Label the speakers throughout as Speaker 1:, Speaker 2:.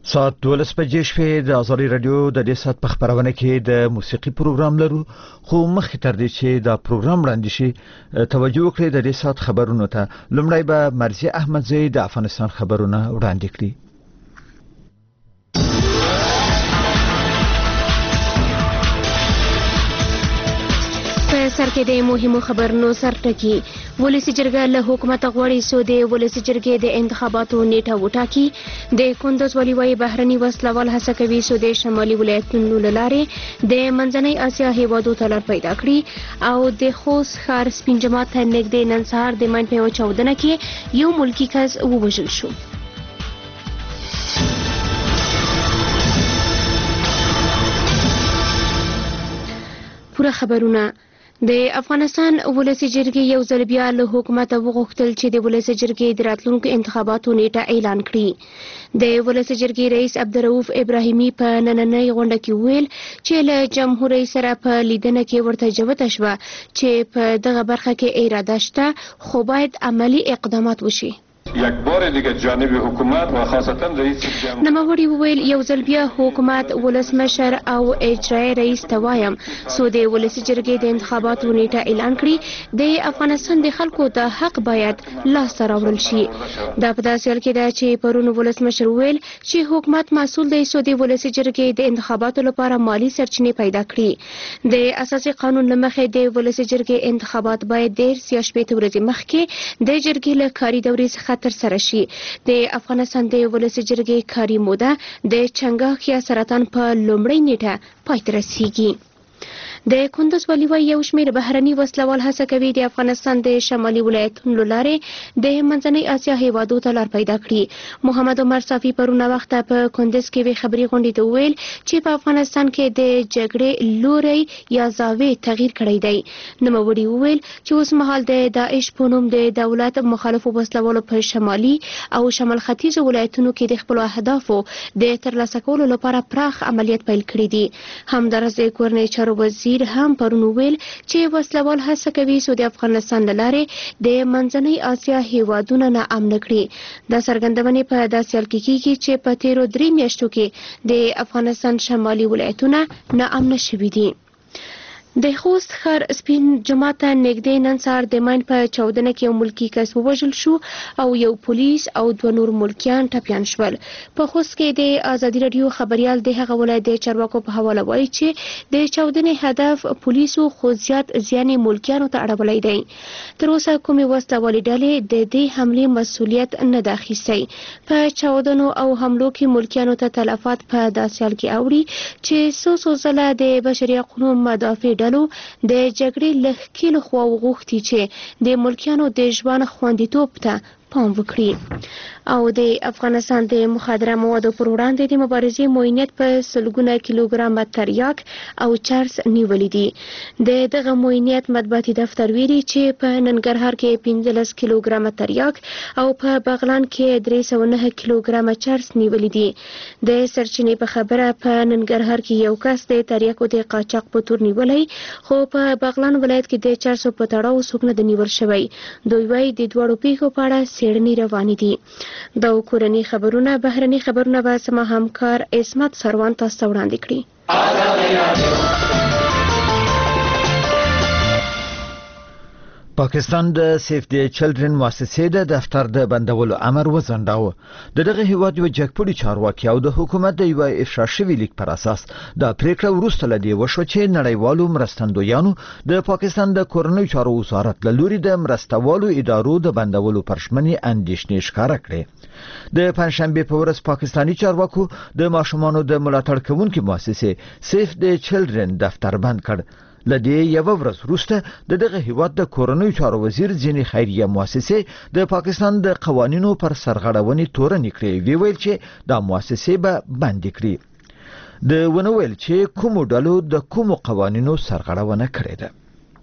Speaker 1: ساعت 12 بجې شپې د ازادي رادیو د دې سات په خبرونه کې د موسیقي پروګرام لرو خو مخکې تر دې چې دا پروګرام وړاندې شي توجه وکړئ د دې سات خبرونو ته. لومړی به مرزي احمدزی د افغانستان خبرونه وړاندې کړي.
Speaker 2: سر کې د مهمو خبرونو سرټکی. ولسی جرګه له حکومت غواړي سو د ولسی جرګې د انتخاباتو نیټه وټاکي. د کندوز ولي وايي بهرني وسلوال هڅه کوي سو د شمالي ولایتونو لاره د منځنۍ اسیا هیوادو ته لار پیدا کړي او د خوست ښار سپین جماعت ته نږدې نن سهار د ماین په چاودنه کې یو ملکی کس ووژل شو. پوره خبرونه. د افغانستان ولسی جرګې یو ځل بیا له حکومت وغوښتل چې د ولسی جرګې د راتلونکو انتخاباتو نیټه اعلان کړي. د ولسی جرګې رئیس عبدالرؤف ابراهیمي په نننۍ غونډه کې ویل چې له جمهور رئیس سره په لیدنه کې ورته جوته شوه چې په دغه برخه کې اراده شته خو باید عملی اقدامات وشي.
Speaker 3: یک بار دیگه جانب حکومت و خاصتا رئیس جمهور
Speaker 2: نوموړي وویل یو ځل بیا حکومت ولسمشر او اجرایي رئیس ته وایم سو د ولسی جرګې د انتخاباتو نیټه اعلان کړي. د افغانستان د خلکو د حق باید لاسته راوړل شي. دا په داسې حال کې ده چې پرون ولسمشر وویل چې حکومت مسؤل دی سو د ولسی جرګې د انتخاباتو لپاره مالی سرچینې پیدا کړي. د اساسي قانون له مخې د ولسی جرګې انتخابات باید 13 یا 15 ورځې مخکې د جرګې له کاري دورې څخه تر سره شي. د افغانستان د ولسی جرګې کاري موده د چنګاښ یا سرطان په لومړۍ نیټه پای ته رسیږي. د کندوز ولي وايي یو شمېر بهرني وسلوال هڅه کوي د افغانستان د شمالي ولایتونو لارې د منځنۍ اسیا هیوادو ته لار پیدا کړي. محمد عمر صافي پرونه وخت په کندوز کې وی خبري غونډې ته ویل چې په افغانستان کې د جګړې لوري یا زاویه تغییر کړی دی. نوموړي وویل چې اوس مهال د داعش په نوم د دولت مخالفو وسلوالو په شمالي او شمال ختیځ ولایتونو کې د خپل اهدافو د ترلاسه کولو لپاره پراخ عملیات پیل کړي دي. همدارس د کورنۍ چارو وزیر هم پرون ویل چې وسلوال هڅه کوي سو د افغانستان لاره د منځنۍ اسیا هیوادونو نه امن کړي. دا څرګندونه په داسې حال کې کیږي چې په تیرو 3 میاشتو کې د افغانستان شمالي ولایتونه نه امن شوي دي. د خوست ښار سپین جماعت ته نږدې نن سهار د ماین په چاودنه کې یو ملکی کس ووژل شو او یو پولیس او 2 نور ملکیان ټپیان شول. په خوست کې د ازادي رادیو خبريال د هغه ولایت د چارواکو په حواله وایي چې د چاودنې هدف پولیسو خو زیات ځاني ملکیانو ته اړولای دی. تر اوسه کومې وسلوالې ډلې د دې حملې مسؤلیت نه ده اخیستی. په چاودنو او حملو کې ملکیانو ته تلفات په داسې حال کې اوري چې څو ځله د بشري حقوقو مدافع د جګړې لخوا له خوا وغوښتي چې د ملکیانو د ژوند خوندیتوب ته پام وکړي. او د افغانستان د مخدره موادو پر وړاندې د مبارزې موینت په سلګونه کیلوګرام تریاک او چرس نیولې دي. دغه موینت مطبوعاتي دفتر ویلي چې په ننګرهار کې 15 کیلوګرام تریاک او په بغلان کې 309 کیلوګرام چرس نیولې دي. د سرچینې په خبره په ننګرهار کې یو کس د تریاکو د قاچاق په تور نیولې خو په بغلان ولایت کې د چرسو په تړاو څوک نه نیول شوی. دوی وايي د دوړو پیښو په اړه څېړنې روانې دي. دا کورني خبرونه بهرني خبرونه به سم همکار اسمت سروان تاسو وړاندې کړي.
Speaker 1: پاکستان د سیف دی چلډرن مؤسسې د دفتر د بندولو امر وزنداوه. دغه هیواد یو جګپوړي چارواکي او د حکومت د یو افشا شوی لیک پر اساس د پریکړه وروسته لدی وشو چې نړیوالو مرستندویانو د پاکستان د کورنۍ چارو وزارت له لوري د مرستوالو ادارو د بندولو پرشمنی اندیشنې ښکاره کړې. د پنځشنبه په ورځ پاکستانی چارواکو د ماشومانو د ملاتړ کوونکو مؤسسې سیف دی چلډرن دفتر بند کړ. لدی یو ورځ وروسته دغه هیواد د کورنۍ چارو وزیر ځینې خیریه مؤسسې د پاکستان د قوانینو پر سرغړونې تورن کړې ویل چې دا مؤسسې به بند کړي. د ونویل چې کوم ډلو د کوم قوانینو سرغړونه کړې ده.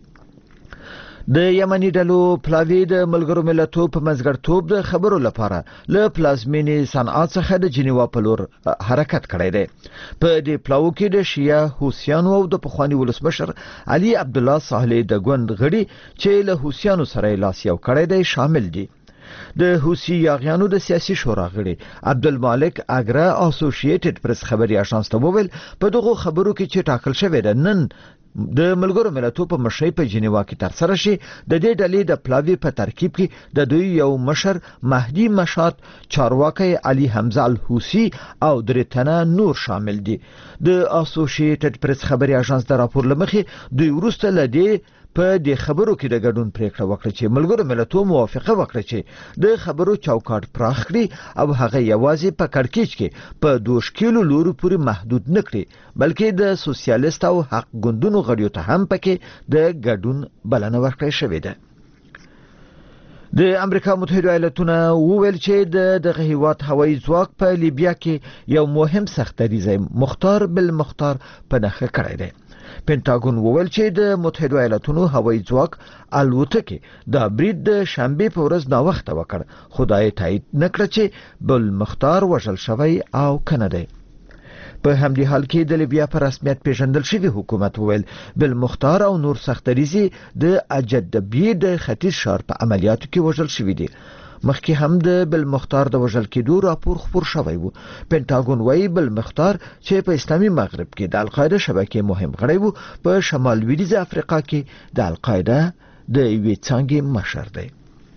Speaker 1: د یمنی ډلو پلاوی د ملګرو ملتونو په منځګړیتوب د خبرو لپاره له پلازمینې صنعا څخه د جنیوا په لور حرکت کړی دی. په دې پلاو کې د شیعه حوثیانو او د پخوانی ولسمشر علي عبدالله صالح د ګوند غړي چې له حوثیانو سره لاس یو کړی دی شامل دي. د حوثي یاغیانو د سیاسي شورا غړي عبدالمالک اګرا اسوسییټډ پریس خبري اژانس ته وویل په دغه خبرو کې چې ټاکل شوی د نن د ملګرو ملتونو په مشرۍ په جنیوا کې تر سره شي د دې ډلې د پلاوی په ترکیب کې د دوی یو مشر مهدی مشات چارواکي علي حمزه الحوثي او درې تنه نور شامل دي د اسوسییټډ پریس خبري اژانس د راپور لمخې دوی ورسته لدی په دې خبرو کې د ګډون پریکړه وکړه چې ملګرو ملتونو موافقه وکړه چې د خبرو چوکاټ پراخ کړي او هغه یوازې په کړکېچ کې په 2 کیلو لوري پورې محدود نه کړي بلکې د سوسیالیست او حق ګوندونو غړیو ته هم پکې د ګډون بلنه ورکړې شوې ده د امریکا متحده ایالاتونو وویل چې دغه هیواد هوایي ځواک په لیبیا کې یو مهم سختدریزه مختار بالمختار په نخښه کړی دی پینټاګون وویل چې د متحده ایالاتونو هوایي ځواک الوتکې د برید د شنبه په ورځ نا وخت وکړ خدای تایید نکړه چې بل مختار وژل شوی او کنه دی په همدې حال کې د لیبیا په رسمیت پیژندل شوی حکومت وویل بل مختار او نور سختدریزي د اجدبی د ختیځ شهر په عملیاتو کې وژل شوی دي مخکې هم د بل مختار د وژل کېدو راپور خبر شوی وو پینټاګون وايي بل مختار چې په اسلامي مغرب کې د القاعده شبکې مهم غړی وو په شمال لویدیځ افریقا کې د القاعده د یوې څنګه مشر دی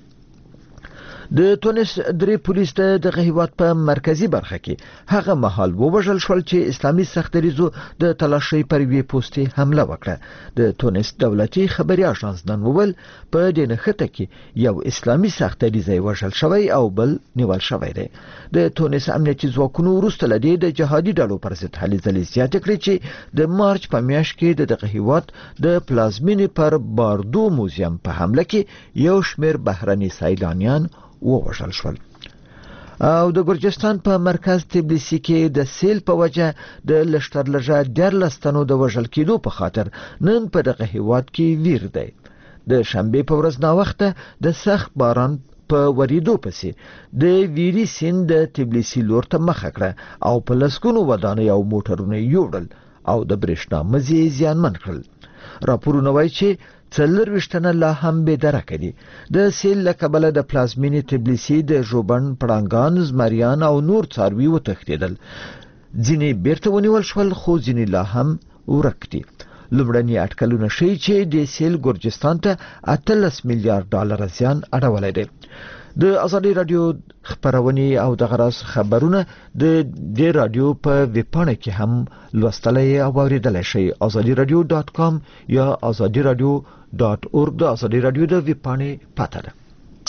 Speaker 1: د تونس درې پولیس د هیواد په مرکزی برخه کې هغه مهال ووژل شول چې اسلامي سختدریزو د تلاشي پر وی پوسټي حمله وکړه د تونس دولتي خبري اژانس نن وویل په دې نخته کې یو اسلامي سختدریزي وژل شوی او بل نیول شوی دی د تونس امنیتي ځواکونو وروسته لدی د جهادي ډلو پر ضد هلې ځلې زیات کړې چې د مارچ په میاشت کې د هیواد د پلازمینې پر باردو موزیم په حمله کې یو شمېر بهرني سیلانیان ووژل شول او د ګرجستان په مرکز تبلیسي کې د سیل په وجه د لشتر لږه 14 تنو د وژل کېدو په خاطر نن په دغه هیواد کې ویر دی د شنبه په ورځ نا وخته د سخت باران په وریدو پسې د ویری سیند د تبلیسي لور ته مخ کړه او په لسګونو ودانۍ او موټرونه یوړل او د برېښنا مزي زیانمن کړل راپورونه وایي چې څلور وشتنه لا هم به درکه دي د سیل لکبله د پلازمینې تبلیسي د ژوبن پړانګان زمریان او نور څاروي وتښتیدل ځینې بیرته ونیول شول خو ځینې لا هم ورک دي لومړني اټکلونه ښیي چې د سیل ګرجستان ته 18 میلیارډ ډالر زیان اړولی دی د ازادي رادیو خبرونه او د غراس خبرونه د دې رادیو په ویبپاڼه کې هم لوستلای او اوریدلای شئ azadiradio.com یا azadiradio.org د ازادي رادیو د ویبپاڼې پته ده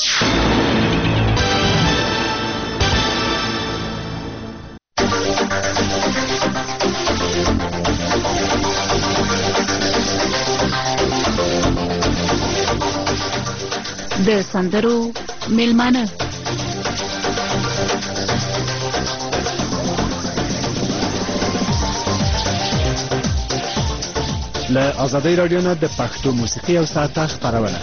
Speaker 4: د سندرو میلمانه
Speaker 5: له آزادی رادیو نه د پښتو موسیقي او ساعته خبرونه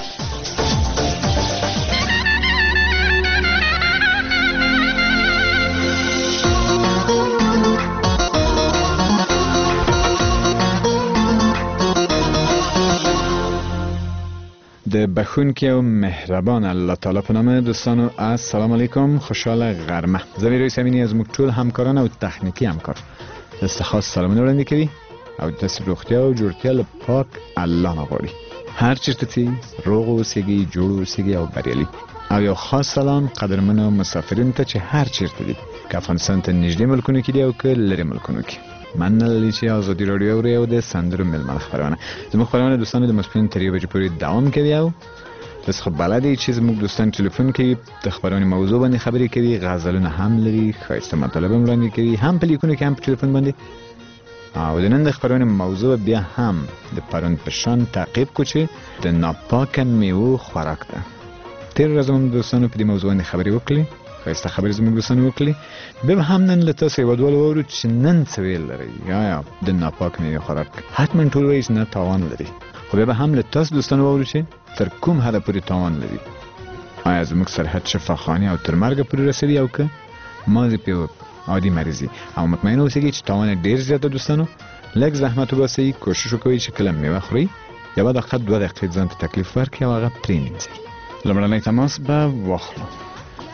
Speaker 5: د بخونکی او مهربان الله تعالی په نام دوستانو السلام علیکم خوشحال غرمه زمیر رئیسمینی از موږ ټول همکاران او تخنیکی همکار استخاص سلامونه وړاندې کوي او د روغتیا او جوړتیا له پاک الله نه غواړي هر چیرته چې روغ اوسئ جوړ اوسئ او بریالي او یو خاص سلام قدرمنو مسافرین ته چې هر چیرته دي که افغانستان ته نږدې ملکونو کې دي او که لرې ملکونو کې مننه چې آزادی رادیو اوري او د سندرو میلمانه خبرونه زموږ خبرونه دوستانو د ماسپښین تر 1 بجې پورې دوام کوي او تاسو خو بلدی چې زموږ دوستان ټلیفون کوي د خبرونې موضوع باندې خبرې کوي غزلونه هم لري ښایسته مطلب هم وړاندې کوي هم په لیکونو کې هم په ټلیفون باندې او د نن د خبرونې موضوع بیا هم د پرون په شان تعقیب کو چې د ناپاکه میوو خوراک ده تیر ورځ هم دوستانو په دې موضوع باندې خبرې وکړې ښایسته خبرې زموږ دوستانو وکړې بیا هم نن له تاسو یو ډول واورو چې نن څه ویل لري یا د ناپاک میوو خوراک حتما ټول وایي چې نه تاوان لري خو بیا هم له تاسو دوستانو واورو چې تر کوم حده پورې تاوان لري آیا زموږ سرحد شفاخانه او تر مرګ پورې رسېدي او که مازې په عادي مریضي او مطمئن اوسئ چې تاوان ډیر زیات ده دوستانو لږ زحمت وباسئ کوشش وکړئ چې کله میوه خورئ یا بعد 2 دقیقې ځان ته تکلیف ورکړئ او هغه پرېمینځئ لومړنی تماس به واخلو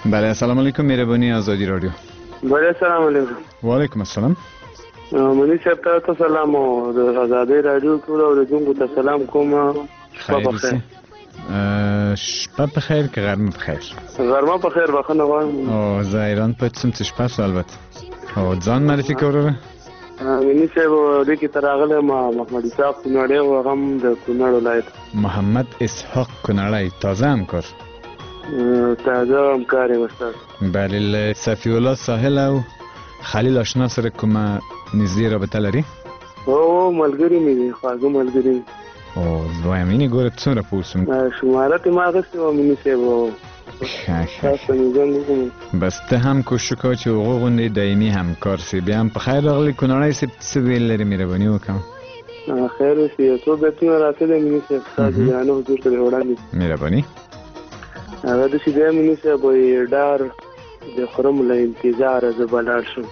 Speaker 5: بله السلام علیکم مهربانی آزادی رادیو.
Speaker 6: بله السلام علیکم.
Speaker 5: و علیکم السلام.
Speaker 6: منی صاحب ته سلام او د آزادی رادیو ټول اوریدونکو ته سلام کوم.
Speaker 5: خیر اوسئ. شپه بخیر که غرمه بخیر؟
Speaker 6: غرمه بخیر بخنه غواړم.
Speaker 5: او زه ایران پاتې سم چې شپه سو البته. او ځان معرفي کوره؟
Speaker 6: منی صاحب د کی تراغله ما محمد اسحاق کونړی او هم د کونړ ولایت.
Speaker 5: محمد اسحاق کونړی تازه همکار.
Speaker 6: تازه همکار یم استاد.
Speaker 5: بله صفی الله ساحل او خلیل آشنا سره کومه نږدې رابطه لري؟
Speaker 6: او ملګری مې دي خواږه ملګری.
Speaker 5: او دویم اینی ګوره څومره پوسم
Speaker 6: شماره ته ما غوښتي و منی صاحب.
Speaker 5: بس ته هم کوشش وکړه چې هغه غوندې دایمي همکار سي. بیا هم په خیر راغلی کونړی صاحب څه ویل لري مهرباني وکړه.
Speaker 6: خیر اوسې څو بیتونه راته منی صاحب تاسو بیانو حضور ته وړاندې.
Speaker 5: مهرباني.
Speaker 6: هغه د شي د منی صاحب ډار د خرم له انتظار ز بلار شم.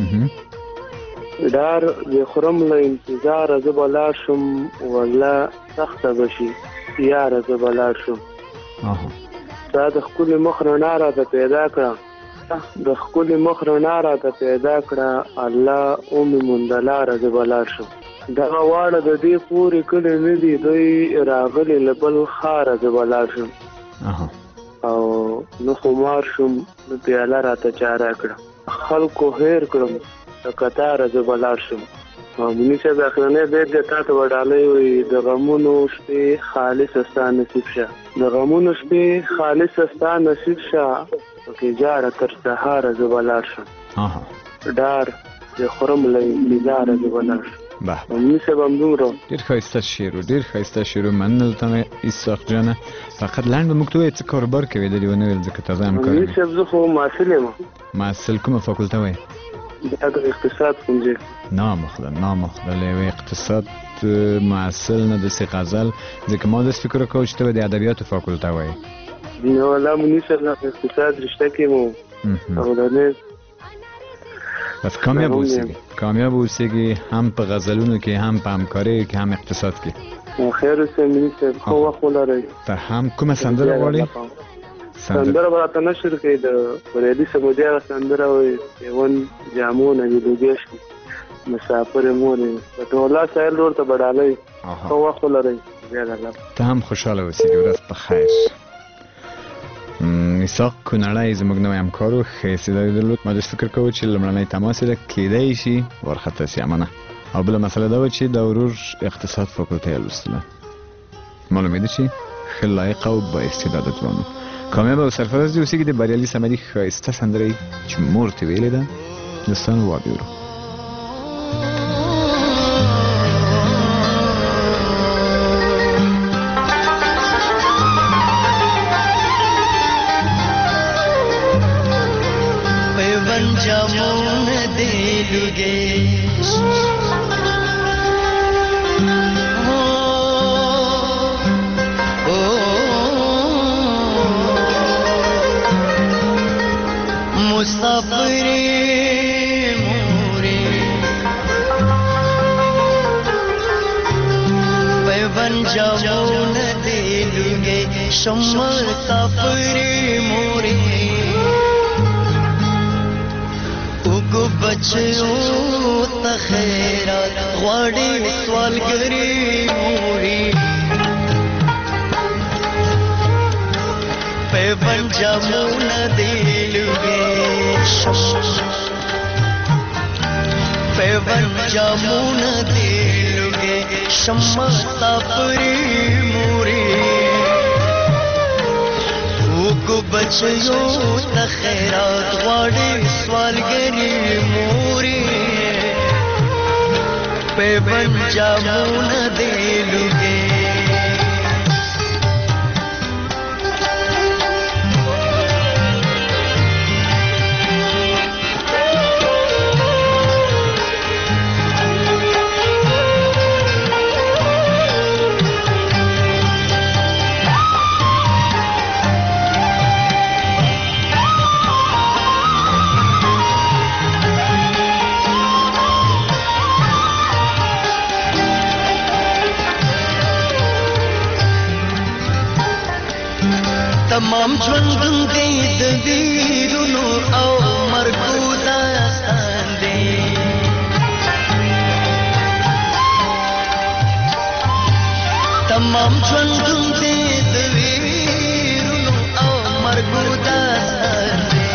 Speaker 6: ډار د خرم له انتظار ز بلار شم ولا سخت بشي یار ز بلار شم. دا د خپل مخ رڼا را پیدا کړه. د خپل مخ رڼا را پیدا کړه الله اومي مندلار ز بلار شم. دا واړه د دې پورې کړي نه دي دوی راغلي لبل خار ز بلار شم. او نو خمار شم نو پیاله راته چاره کړه خلکو هیر کړم د قطار ز بلار شم. منی صاحب اخرنه بیت د تاسو وډالې وي د غمونو شپې خالص استا نصیب شه. د غمونو شپې خالص استا نصیب شه کې جاره تر سهار ز بلار شم. ډار د خرم لې انتظار ز بلار شم. منی صاحب هم دومره
Speaker 5: ډېر ښایسته شعر و ډېر ښایسته شعر منل ته اسحاق جانه. فقط لاندې موږ ته څه کاروبار کوي د دیونه ویل ځکه تازه همکار
Speaker 6: منی صاحب زه خو محصل یم.
Speaker 5: محصل کومه فاکولته وای؟
Speaker 6: د اقتصاد کوم نامخله و اقتصاد
Speaker 5: محصل نه د سی غزل ځکه ما د فکر کوم چې ته د ادبیاتو فاکولته وای.
Speaker 6: نو لا منی صاحب اقتصاد رشته کې مو او د
Speaker 5: بس کامیاب اوسېږي هم په غزلونو کې هم په همکارۍ کې هم اقتصاد کې.
Speaker 6: خیر اوسې منی صاحب خو وخت ولرئ.
Speaker 5: ته هم کومه سندره غواړې؟
Speaker 6: سندره به راته نشر کوي د بریالي سمودیا سندره وي یون جامونه دي لوګیش مسافر مورې په ټوله سایل ورته بډالۍ خو وخت ولرئ.
Speaker 5: ته هم خوشاله اوسېږي. ورځ په خیر. اسحاق کونړی زموږ نوی همکار و ښه استعداد درلود. ما داسې فکر کوو چې لومړنی تماس یې کیدای شي ورخطا سي امانه. او بله مسله دا وه چې د ورور اقتصاد فاکولته یې لوستله. معلومېده چې ښه لایق او با استعداده ځوان و. کامیاب او سرفراز دې اوسېږي. د بریالي صمدي ښایسته سندره چې مور ته ویلې ده دوستانو واورو.
Speaker 7: جامون دیلوگے مسافر مورے پیون جامون دیلوگے شمع سافر مورے بچیو تخیرات غواړي سوالګری موري پیون جامونه دیلوګي پیون جامونه دیلوګي شمع سافري موري وګ بچیو تخیرات غواړي سوالګری موري پیون جامونه دیلوګي تمام ژوند دې د ژوندون دې د ویرونو او مرګو داستان دی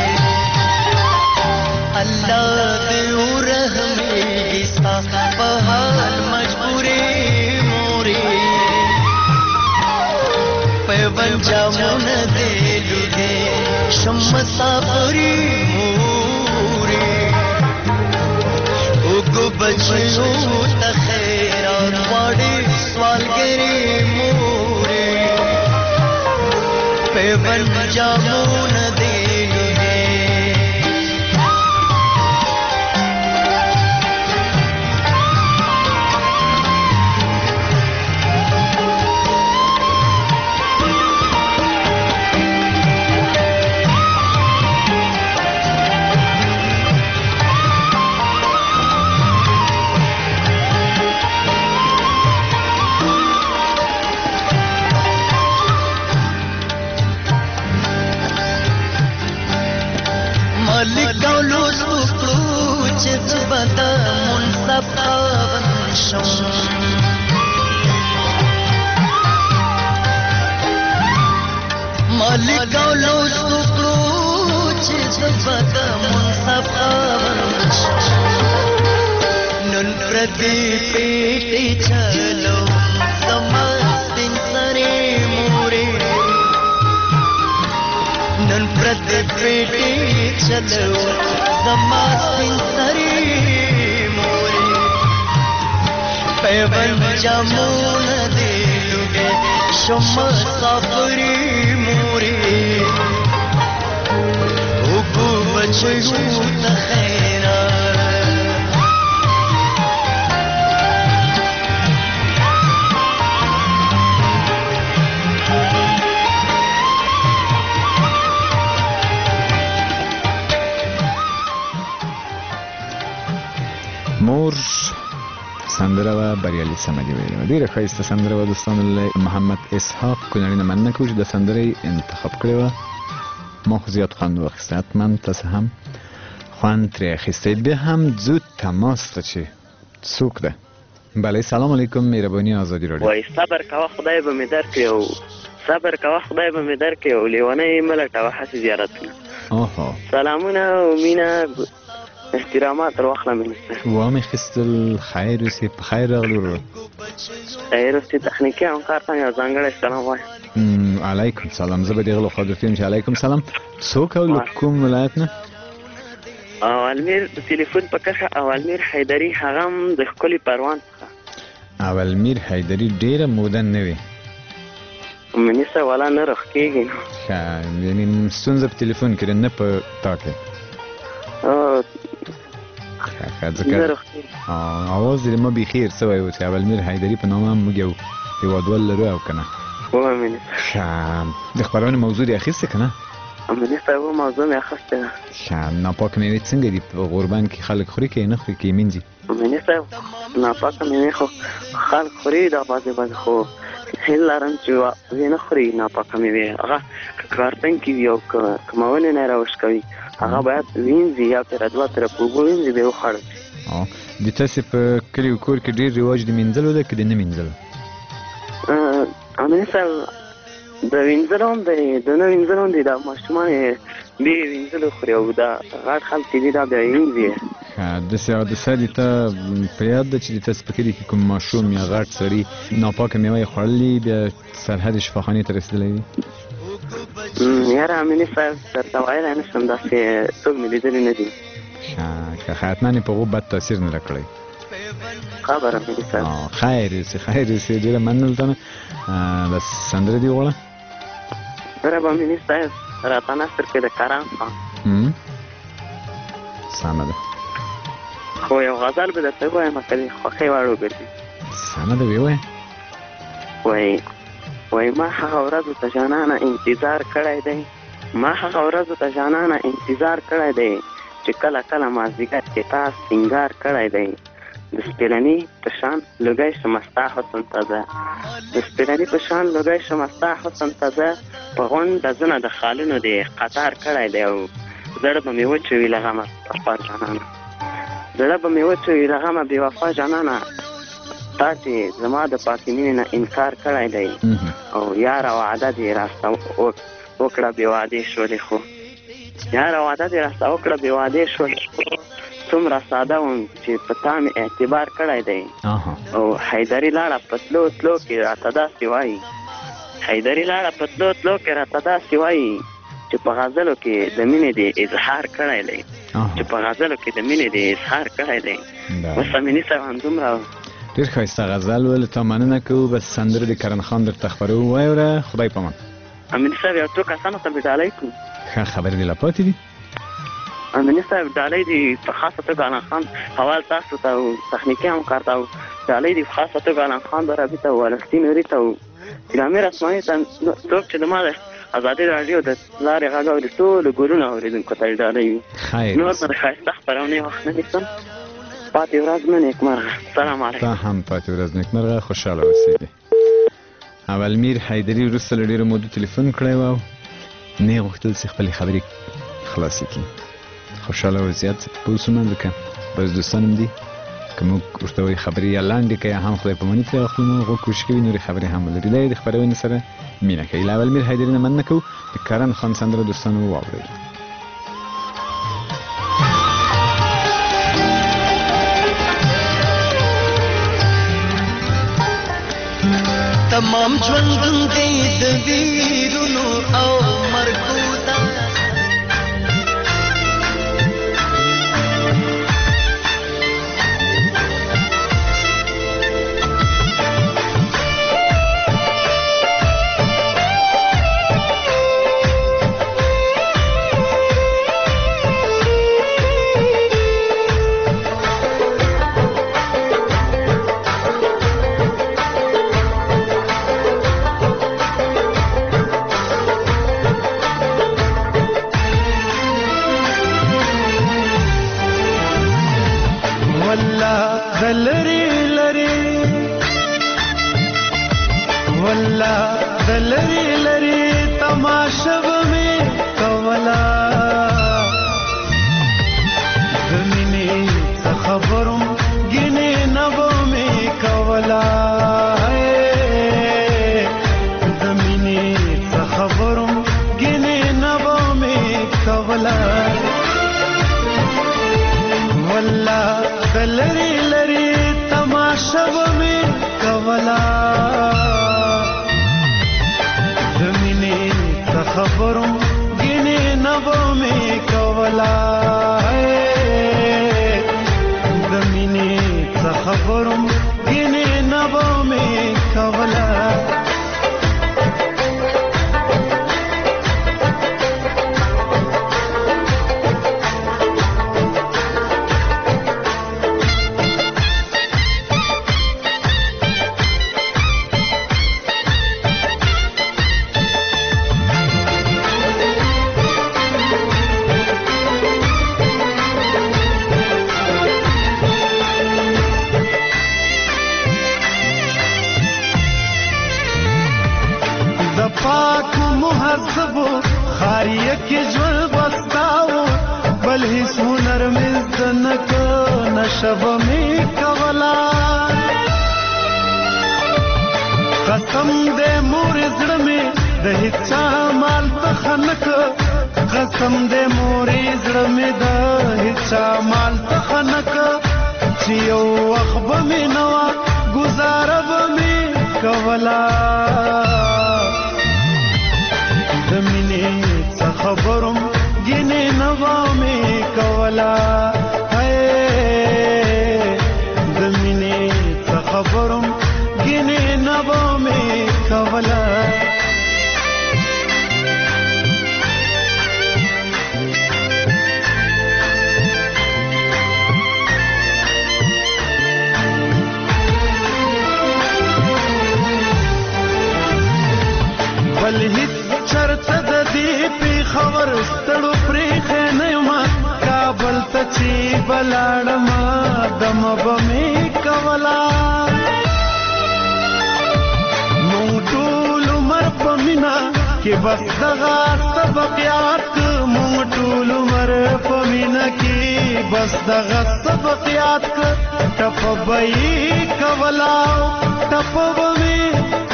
Speaker 7: الله دې ورحمېږي ستا په حال مجبورې مورې پیوند جامونه دې لوګې شم مسافرې مورې وګو بچیو ته خیرات غواړي سوالګرې مورې پیوند جامونه دې لوګې مالک او لوس وکړو چې زبدا منصب خاوند شم مالک او لوس وکړو چې زبدا منصب خاوند شم نن پردي پیټي چلو زما سپین سرې مورې نن پردي پیټي چلو زما سپین سرې مورې پیوند جامونه دې لوګې شم مسافرې مورې وګو بچیو ته خیرات
Speaker 5: مور سندره و بریالي سمدي ویلې ډیره ښایسته سندره و دوستانو له محمد اسحاق کونړي نه مننه کوم چې د سندرې انتخاب کړې وه ما خو زیات خوند واخیستی حتما تاسو هم خوند ترې اخیستی بیا هم ځو تماس ته چې څوک ده بله سلام علیکم مهرباني آزادي راډیو
Speaker 8: وایي صبر کوه خدای به مې درکړي او صبر کوه خدای به مې درکړي او لیونی مه لټوه هسې زیارتونه سلامونه او مینه احترامات در واخله منسته
Speaker 5: وامې خیستل خیر اوسې په خیر راغلو
Speaker 8: خیر اوسې تخنیکي همکار ته یو ځانګړی سلام وایم
Speaker 5: علیکم سلام زه به دې غلو خواږه یم چې علیکم سلام څوک او له کوم ولایت نه
Speaker 8: او المیر د تلیفون په کرښه او المیر حیدري هغه هم د ښکلي پروان څخه
Speaker 5: او المیر حیدري ډېره موده نه وي
Speaker 8: منیسه والا نه رخ کېږي نو
Speaker 5: ښه یعنې ستونزه په تلیفون کې نه په تا کې اواز دې ما بخیر سوی و چې اولمیر حیدري په نامه موږ یو هېوادوال لرو او که نه ښه د خپرونې موضوع دې اخیستې که نه
Speaker 8: منیسته و موضوع مې اخیستې ده
Speaker 5: ښه ناپاکه مېوې څنګه دي په غوربند کې خلک خوري که یې نه خوري که یې مینځي
Speaker 8: منیسته ناپاکه مېوې خو خلک خوري دا بعضې خو هیله لرم چې وې نه خوري ناپاکه مېوې هغه که کارتن کې وي او که ونې نه راوش کوي هغه باید وینځي یا پرې دوه تره په اوبو وینځي بیا وخوړل شي
Speaker 5: د تاسې په کلي او کور کې ډېر رواج د مینځلو ده که د نه مینځلو
Speaker 8: مثلا د وینځلو هم دی د نه وینځلو هم دی دا ماشومان یې بیا یې وینځلو خوري او دا غټ خلک چې دي دا بیا وینځي
Speaker 5: داسې حادثه دې ته په یاد ده چې د تاسې په کلي کې کوم ماشوم یا غټ سړي ناپاکه میوه یې خوړلي بیا سرحد شفاخانې ته رسېدلی وي
Speaker 8: یاره امیني صاحب درته ویلی نه شم داسې څوک مې لیدلي نه دي
Speaker 5: که حتما یې په هغو بد تاثیر نه ده کړی
Speaker 8: خبره امیني صاحب
Speaker 5: خیر اوسې خیر اوسې ډېره مننه ته نه بس سندره دې وغواړه
Speaker 8: سره به امیني صاحب راته نصر کې د کرام خان
Speaker 5: سمه ده
Speaker 8: خو یو غزل به درته ووایم که د خوښۍ وړ وګرځي
Speaker 5: سمه ده ویې وایه
Speaker 8: وای ما هغه ورځو ته جانانه انتظار کړی دی ما هغه ورځو ته جانانه انتظار کړی دی چې کله کله مازدیګر کې تا سینګار کړی دی د سپېلني په شان لوګی شم ستا حسن ته زه د سپېلني په شان لوګی شم ستا حسن ته زه په غونډه ځنه د خالونو دی قطار کړی دی او زړه به مې وچوي له غمه بېوفا جانانه زړه به مې وچوي له غمه بېوفا جانانه تا چې زما د پاکې مینې نه انکار کړی دی او یاره وعده دې راسته وکړه بې وعدې شولې خو یاره وعده دې راسته وکړه بې وعدې شولې خو څومره ساده وم چې په تا مې اعتبار کړی دی او حیدري لاړه په تلو تلو کې راته داسې وایي حیدري لاړه په تلو تلو کې راته داسې وایي چې په غزلو کې د مینې دې اظهار کړی دی چې په غزلو کې د مینې دې اظهار کړی دی اوس امیني صاحب همدومره
Speaker 5: ډېر ښایسته غزل ولې تا مننه کوو بس سندرې د کرن خان درته خپروو وایوره خدای پامان
Speaker 8: امیني صاحب یو څو کسانو ته مې ډالۍ کړو
Speaker 5: ښه خبرې دې لا پاتې دي
Speaker 8: امیني صاحب ډالۍ دي په خاصه توګه علم خان حوال تاسو ته او تخنیکي همکار ته ډالۍ دي په خاصه توګه علم خان برابي ته او الستین نوري ته او ګرامر اسماني ته څوک چې د ما د ازادي راډیو د لارې غږ اوري ټولو ګلونه اورېدونکو ته ډالۍ وي نور به د ښایسته خپرونې وخت نه نیسم پاتې ورځ مې نیکمرغه سلام علیکم
Speaker 5: تا هم پاتې ورځ نیکمرغه خوشحاله اوسېږي اولمیر حیدري وروسته له ډېرو مودو تلیفون کړی و او نه یې غوښتل چې خپلې خبرې خلاصې کړي خوشحاله او زیات پوسونه ځکه بس دوستان هم دي که موږ ورته وایي خبرې یا لنډې که یا هم خدای پاماني پرې اخلو نو هغوی کوشش کوي نورې خبرې هم ولري دا یې د خپرونې سره مینه کوي له اولمیر حیدري نه مننه کوو د کرن خان سندره دوستانو واورئ
Speaker 7: تمام ژوندون دی د ویرونو او مرګو ته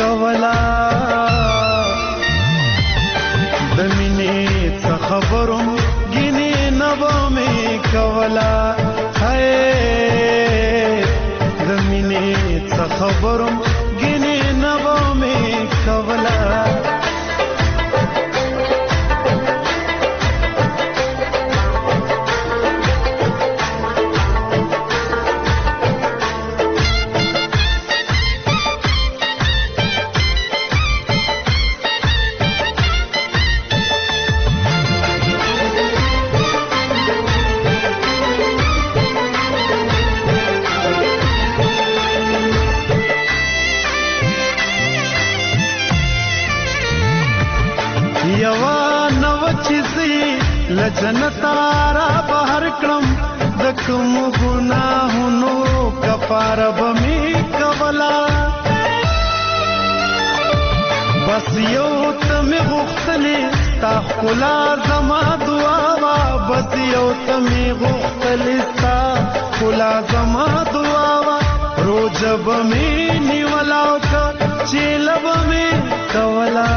Speaker 9: کولا د مینې څه خبرم ګینې نبا مې کولا هی د مینې څه خبرم ګینې نبا مې کولا لجنتا را بهر کړم د کوم ګناهونو کفاره به می کولا بس یو ته می غوښتلې تا خلا زما دعا وا بس یو ته می غوښتلې تا خلا زما دعا وا روز به می نیولاو کا چیل به می کولا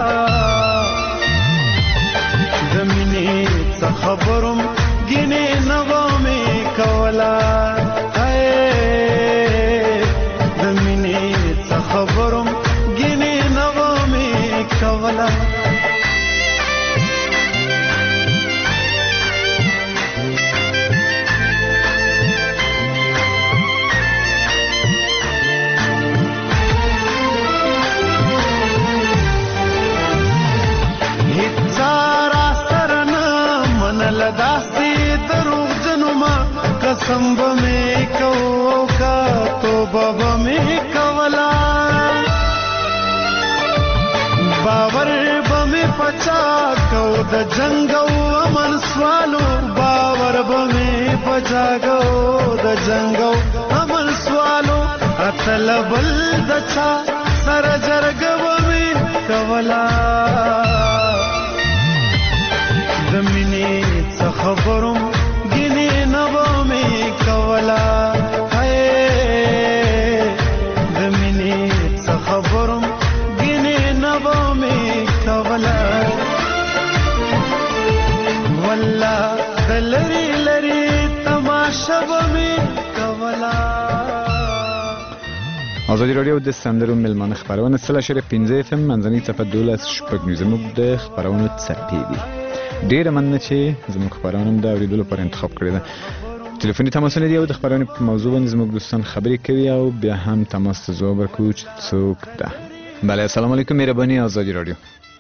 Speaker 9: خبرم ګینې نوا مې کولا د مینې څه خبرم ګینې نوا مې کولا داسې دروغ جنوما قسم به مې کوو کا توبه به مې کولا باور به مې پچا کو د جنگ او امن سوالو باور به مې پچا کو د جنگ او امن سوالو اتل بل دچا سر جرګ به مې کولا د مینې څه خبرم ګینې نوا مې کولا د مینې څه خبرم ګینې نوا مې کولا والله د لري لري تماشا به مې کولا
Speaker 5: آزادی رادیو د سندرو ملمانه خبرونه 3.15 FM منځنۍ صفحه 12 زموږ د خبرونو څپې دي ډیره مننه چې زموږ خبرونه د اوریدلو لپاره انتخاب کړی ده ټلیفوني تماسونه دی او د خبرونو په موضوع باندې زموږ دوستان خبرې کوي او بیا هم تماس ته ځواب ورکوي چې څوک ده بله السلام علیکم مهرباني آزادی رادیو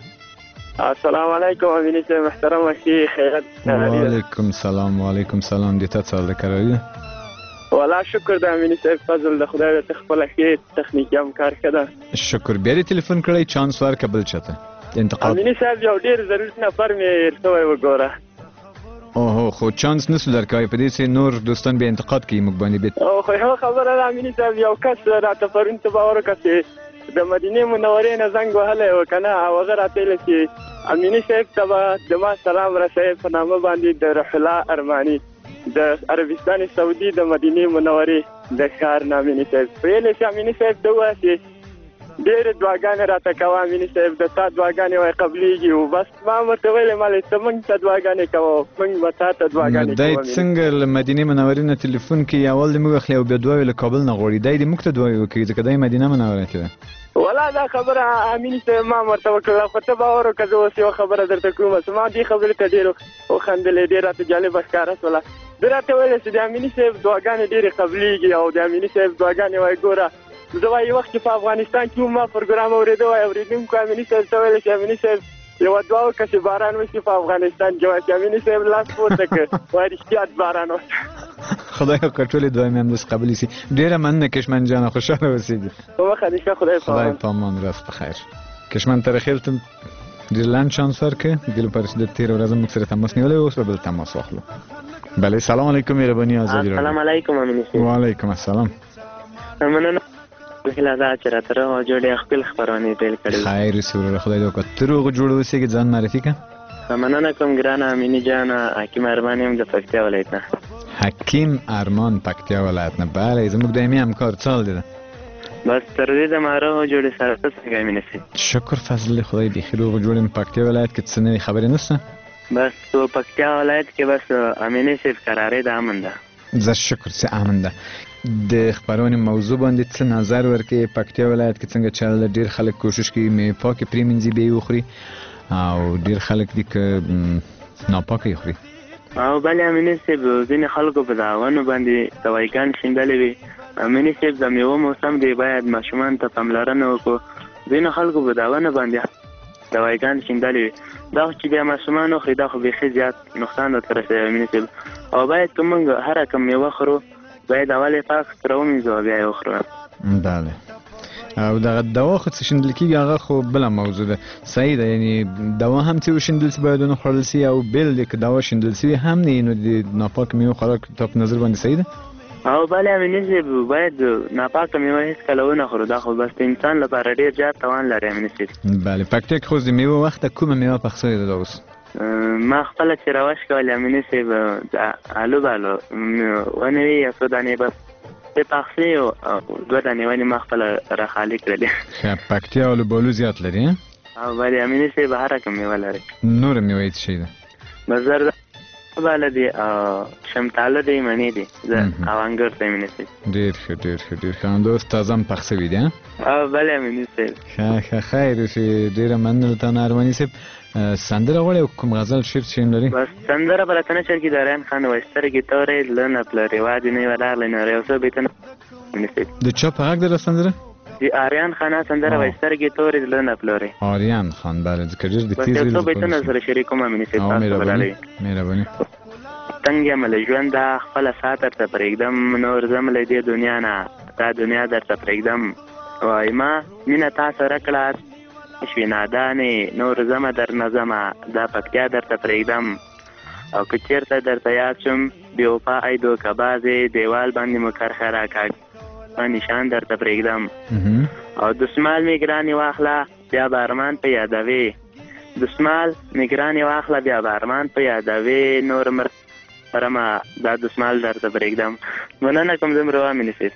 Speaker 10: السلام علیکم امینی صاحب محترم اخی خیرت
Speaker 5: وعلیکم سلام وعلیکم سلام دیتا څه ده کاری
Speaker 10: والا شکر د امینی صاحب فضل د خدای د خپل اخی تخنیکی هم کار کړه
Speaker 5: شکر بیا دې ټلیفون کړی چانس ورکړه بل چاته انتقاد
Speaker 10: امینی صاحب یو ډیر ضروري نفر مې ارتوي وګوره
Speaker 5: اوه خو چانس نسو درکای په دې چې نور دوستان به انتقاد کوي موږ باندې بیت
Speaker 10: او خو یو خبره ده امینی صاحب یو کس راته پرون ته باور وکړي د مدینه منورې نه زنګ وهلی و کنه او هغه راته ویل چې امینی صاحب ته به د ما سلام رسوي په نامه باندې د روح الله ارماني د عربستان سعودي د مدینه منورې د ښار نه امینی صاحب ویل چې امینی صاحب ته وایي ډېرې دعاګانې راته کوه امیني صاحب د تا دعاګانې وایي قبلیږي او بس ما ورته ویلې مالې ته موږ ته دعاګانې کوه موږ به تا ته دعاګانې کوو
Speaker 5: دی څنګه له مدینې منورې نه تلیفون کوي اول دې موږ اخلي او بیا دوه له کابل نه غواړي دی دې موږ ته دعاوې وکړي ځکه دی مدینه منوره کې ده
Speaker 10: ولا دا خبره امیني صاحب ما ورته وکړله خو ته باور وکړه زه اوس یو خبره درته کوم ما دې خبرې ته ډېر وخندلې ډېر راته جالبه ښکاره شوله ده راته ویلې چې د امیني صاحب دعاګانې ډېرې قبلیږي او د امیني صاحب دعاګانې وایي ګوره زه وایي وخت چې په افغانستان کې ما پروګرام اورېده وایي اورېدونکو امیني صاحب ته ویلې چې امیني صاحب یوه دعا وکړه چې باران وشي په افغانستان کې وایي چې امیني صاحب لاس پورته کړ وایي رښتیا باران وشي
Speaker 5: خدای وکړه ټولې دعاې مې همداسې قبولې شي ډېره مننه کشمن جانه خوشحاله اوسېږي
Speaker 10: وخدیشه خدای
Speaker 5: په امان راست بخیر کشمن ته رخیل ته ډېر لنډ چانس ورکړې دې لپاره چې د تېره ورځ موږ سره تماس نیولی اوس به بل تماس واخلو بله سلام علیکم مهرباني ازادي راډیو
Speaker 8: السلام علیکم امیني صاحب
Speaker 5: وعلیکم السلام
Speaker 8: مننه هیله ده چې راته روغ جوړې خپل خپرونې پیل کړې
Speaker 5: خیر اوسې وروره خدای دې وکړه ته روغ جوړ اوسېږې ځان معرفي کړه
Speaker 8: مننه کوم ګرانه امیني جان حکیم ارمان یم د پکتیا ولایت نه
Speaker 5: حکیم ارمان پکتیا ولایت نه بله زموږ دایمي همکار څه حال دی
Speaker 8: بس تر دې د ماره جوړې سره څنګه مینه سي.
Speaker 5: شکر فضل خدای دی خیر او جوړم پکتیا ولایت کې څه نه خبرې نشته.
Speaker 8: بس تو پکتیا ولایت کې بس امینه سي قرارې د امن ده.
Speaker 5: زه شکر سي امن ده. د خبرونې موضوع باندې څه نظر ورکړي؟ پکتیا ولایت کې څنګه چل ډیر خلک کوشش کوي مې پاکي پریمنځي به وخوري او ډیر خلک دي چې ناپاکي خوري.
Speaker 8: او بلې امینه سي ځینې خلکو په داوانو باندې دوایګان شیندلې وي. امینه سي د میوه موسم دی باید ماشومان ته پاملرنه وکړو. ځینې خلکو په داوانو باندې دوایګان شیندلې وي. دا چې بیا ماشومان خوري دا خو بیخي زیات نقصان درته رسوي امینه سي. او باید که موږ هره کوم میوه خورو باید اول یې پاک سره ومینځو بیا یې وخورو.
Speaker 5: بله. او دغه دوا خو څه شیندل کېږي هغه خو بله موضوع ده. صحیح ده، یعنی دوا هم چې وشیندل سي باید ونه خوړل سي او بل دی که دوا شیندل سوي هم نه نو د ناپاک میوه خوراک تا په نظر باندې صحیح ده.
Speaker 8: او بلې امینه سي باید ناپاکه میوه هېڅکله ونه خورو. دا خو بس د انسان لپاره ډېر زیات تاوان لري امینه سي.
Speaker 5: بله. پکتیا کې خو د میوه وخته کومه میوه پخ سوې ده دا اوس؟
Speaker 8: ما خپله چې روش کولې امینه سي د الو بالو ونې وي یا څو دانې بس د پخ سوې او 2 دانې ونې ما خپله راخالي کړلې.
Speaker 5: ښه. پکتیا الو بالو زیات لري؟
Speaker 8: او بلې امینه سي به هره کوم میوه لري.
Speaker 5: نوره میوه یې څه شی ده؟
Speaker 8: بس زردالو بالا دی او شمتاله دی منی دی او انګور دی امینه سي.
Speaker 5: ډېر ښه ډېر ښه ډېر ښه. همداوس تازه هم پخ سوي دي؟
Speaker 8: او بلې امینه سي.
Speaker 5: ښه خیر اوسې. ډېره مننه تا نه ارماني صاحب. سندره غواړې او کوم غزل شعر چې هم لري؟
Speaker 8: بس سندره به راته نه چل کي د آریان خان وایي سترګې تورې زړه نه پلرې وادي نه یې ولاړلی نورې یو څه بیتونه امینه سي.
Speaker 5: د چا په غږ ده دا سندره؟
Speaker 8: د آریان خان سندره وایي سترګې تورې زړه نه پلرې.
Speaker 5: آریان خان بله ځکه ډېر د
Speaker 8: بس
Speaker 5: تیز
Speaker 8: یو څو بیتونه سره شریکوم امینه سي.
Speaker 5: مهرباني.
Speaker 8: تنګ یم له ژونده خپله ساه درته پرېږدم نور ځم له دې دنیا نه دا دنیا درته پرېږدم. وایي ما مینه تا سره کړه شوې نادانې نور ځمه در نه ځمه دا پکتیا درته پرېږدم. او که چېرته درته یاد شم بې وفا ای دوکهبازې دیوال باندې مو کرښه راکاږ نشان درته پرېږدم. او دسمال مې ګرانې واخله بیا به ارمان په یادوې دسمال مې ګرانې واخله بیا به ارمان په یادوې نور مرمه دا دسمال درته پرېږدم. مننه کوم زمرو امینه سي.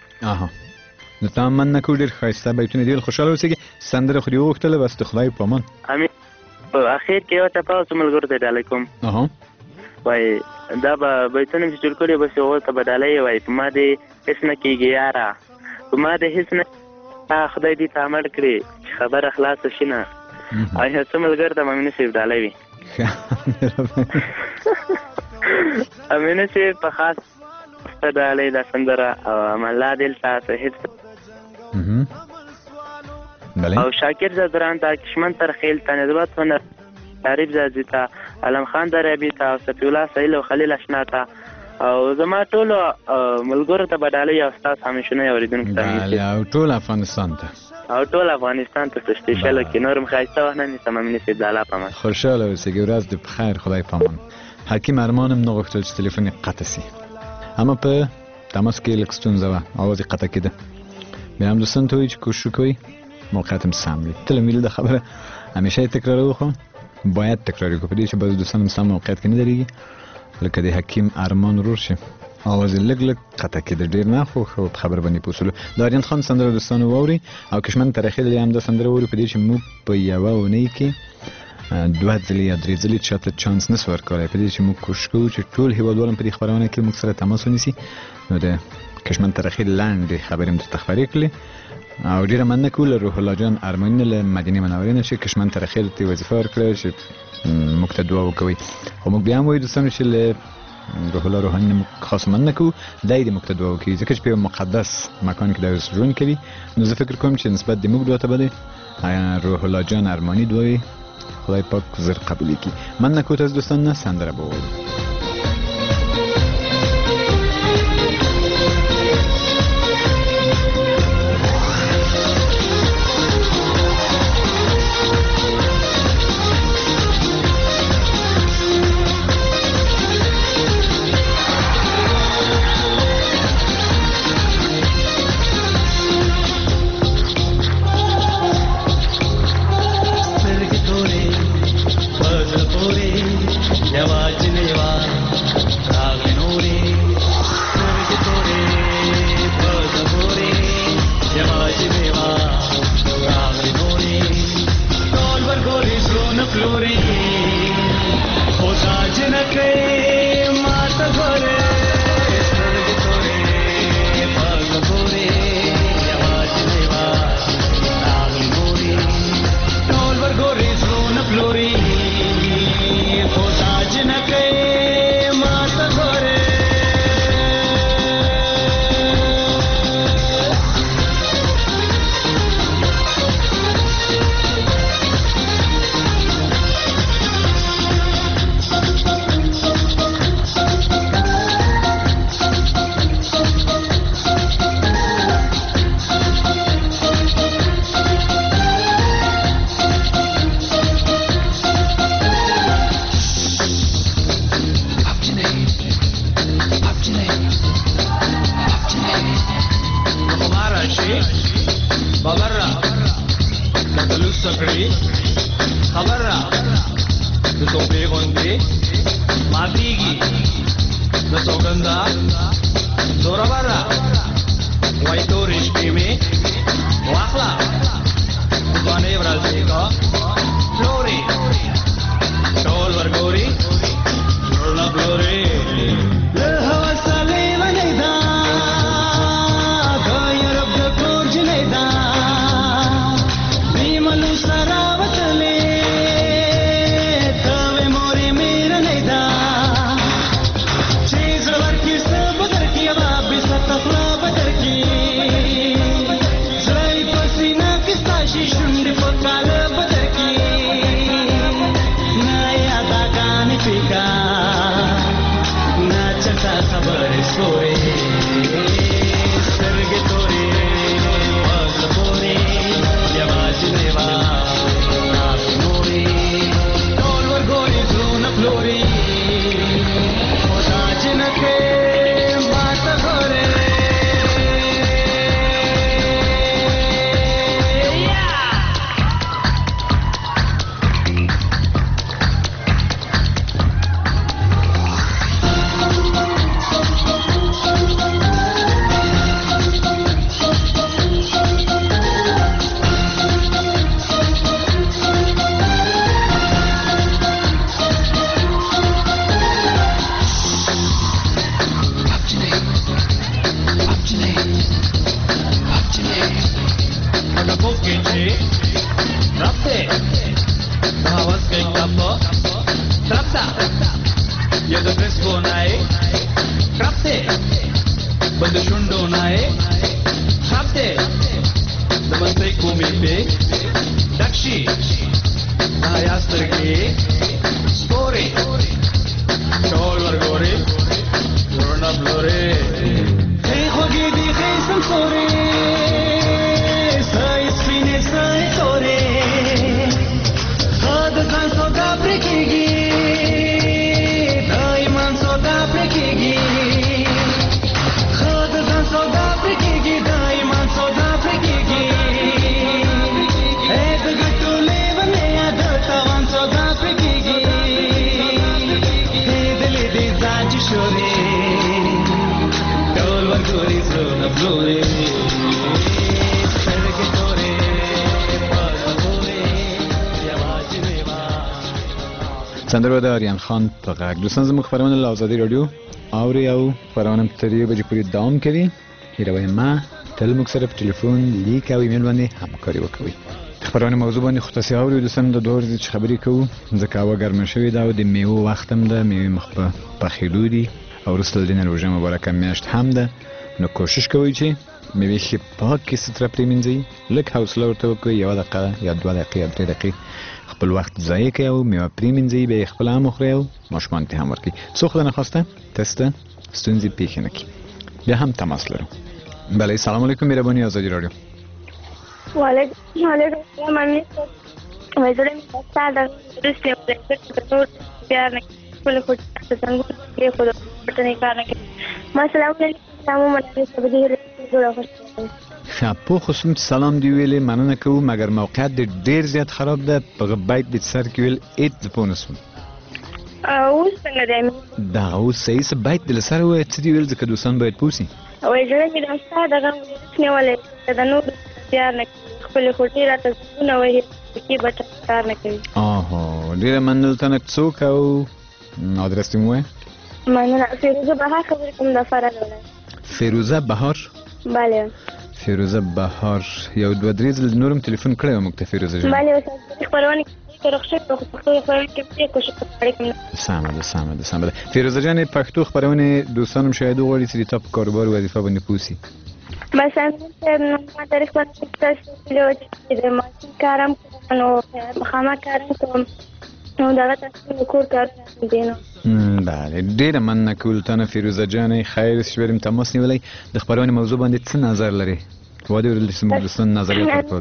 Speaker 5: نو تا مننه کوو. ډېر ښایسته بیتونه دي. خوشحاله اوسېږي. سندره خو دې وغوښتله بس د خدای په امان.
Speaker 8: امین. په اخر کې یو تپاس ملګرو ته ډالۍ کوم. وایي دا به بیتونه چې جوړ کړي بس هغو ته به ډالۍ وایي په ما دې هېڅ نه کېږي یاره په ما دې هېڅ نه خدای دې ته امر کړي چې خبره خلاصه شي نه. او یو څه ملګرو ته امینه صاحب ډالۍ وي. امینه صاحب په خاص ستا ډالۍ دا سندره او ملا دل تاسو هېڅ او شاکر زدران تا کشمن تر خیل تا نظرات هنر تعریف زادی تا علم خان دریابی تا صفی الله سهیل و خلیل اشنا تا او زما ټولو ملګرو ته به ډالۍ او ستاسو همیشنی اورېدونکو ته
Speaker 5: بله او ټول افغانستان ته
Speaker 8: او ټول افغانستان ته سپیشل کې نور هم ښایسته وخت نه نیسم امینه صاحب د الله په امان.
Speaker 5: خوشحاله اوسېږئ. ورځ دې په خیر. خدای په امان. حکیم ارمان هم نه غوښتل چې تلیفون یې قطع سي اما په تماس کې لږ ستونزه وه اواز یې قطع کېده. بیا هم دوستانو ته وایي چې کوشش وکوئ موقعیت هم سم وي. تل مې د خبره همیشه یې تکراروو خو باید تکرار کړو په دې چې بعضې دوستان هم سم موقعیت کې نه درېږي لکه د حکیم ارمان ورور چې اواز یې لږ قطع کېده. ډېر نه خو خبر باندې پوسلو. د آریان خان سندره دوستانو واورئ او کشمن ترخیل هم دا سندره واورئ په دې چې موږ په یوه اونۍ کې 2 ځلې یا 3 ځلې چاته چانس نسو ورکولی. په دې چې موږ کوشش کوو چې ټول هېوادوال هم په دې خپرونه کې موږ سره تماس ونیسي. نو د کشمن ترخیل لنډې خبرې هم درته خپرې کړلې او ډېره مننه کوو له روح الله جان ارماني له مدینې منورې نه چې کشمن ترخیل ته وظیفه ورکړه چې موږ ته دعا وکوئ. خو موږ بیا هم وایو دوستانو چې له روح الله روحاني نه موږ خاص مننه کوو دی دې موږ ته دعا وکړي ځکه چې په یو مقدس مکان کې دا اوس ژوند کوي. نو زه فکر کوم چې نسبت د موږ دعا ته به دی روح الله جان ارماني دعا خدای پاک زر قبول کړي. مننه کوو تاسو دوستان نه سندره به واورو.
Speaker 7: आवाज ने
Speaker 11: راشي خبر را کتلو سکړي خبر را د توپې غوندې ماتيږي د سوګندا زورا برا وای تورې شپې مې واخلا ځوانې ورځې کا فلوري ټول ورګوري ټول فلوري له هوا سالې ونې دا دا یرب د کور جنې دا بیملو سره وتلې ته مورې مې نه دا چې زړه کې څه بدر کې وا به ستخلا بدر کې زړې پسینه کې ستاشي شونډې په کاله بدر کې نه یادا غانې پیکا نه چتا خبرې سورې سترګې تورې پس پورې یواز نیوا نورې ټول ورګوري زونه فلوري خدا جنکه بات غره
Speaker 5: سندرو د آریان خان په غږ دوستان زموږ خبرونه له آزادي رادیو اوري او خبرونه تر یو بجې پورې دوام کوي. هیروي ما تل موږ سره په ټلیفون لیک او ایمیل باندې همکاري وکوي. خبرونه موضوع باندې خصوصي اوري دوستان د دور چې خبرې کوو ځکه هوا ګرمه شوې ده او د میوه وخت هم ده، میوه مخ په پخېدو دي او وروسته د روژه مبارکه میاشت هم ده، نو کوشش کوئ چې میوې ښې پاکې ستره پرېمینځئ، لږ حوصله ورته وکړئ، 1 دقیقه یا 2 دقیقې یا 3 دقیقې خپل وخت ضایع کوي او میوه پرېمینځئ، بیا یې خپله هم وخورئ او ماشومانو ته هم ورکړئ. څو خدای نخواسته تاسو ته ستونزې پیښې نه کړي. بیا هم تماس لرو. بله سلام علیکم مهرباني آزادي رادیو.
Speaker 12: وعلیکم السلام. امین وزیر مستعد درسته ولې پیار نه کول خو څنګه کې خود پټ نه کار نه ما سلام علیکم مننه سبدي جوړه خوشاله
Speaker 5: شپو خصوص سلام دی ویلې مننه کوم مګر موقعیت ډیر زیات خراب ده په بیت د سر کې ویل ایت پونسم
Speaker 12: او څنګه دی
Speaker 5: دا او صحیح بیت د سر وې چې دی ویل ځکه دوستان باید پوسی
Speaker 12: او یې مې د استاد دغه نه ولې دا نو پیار نه خپل خورتي راته نه وې کې بټ کار نه کوي.
Speaker 5: ډیر مننه تنه څوک او ادرس مو
Speaker 12: مننه فیروزه بهار خبر کوم د فرار ولای
Speaker 5: فیروزه بهار.
Speaker 12: بله
Speaker 5: فیروزه بهار یو 2-3 ځل نورم ټلیفون کړی مو ته فیروزه جان.
Speaker 12: بله خبرونه ترخصه په پښتو خبرونه کې کوشش وکړم.
Speaker 5: سم ده فیروزه جان پښتو خبرونه دوستانم شاید وغواړي چې تاسو کاروبار وظیفه باندې پوسی.
Speaker 12: بس ما تاریخ باندې تاسو چې د ماشین کارم نو مخامه کارم کوم نو دا تاسو کور کار دینو.
Speaker 5: بله ډیره مننه کول تنه فیروزه جان خیر شورم تماس نیولای د خبرونه موضوع باندې څه نظر لري؟ واده ورل سم دوستان نظریات ورکول.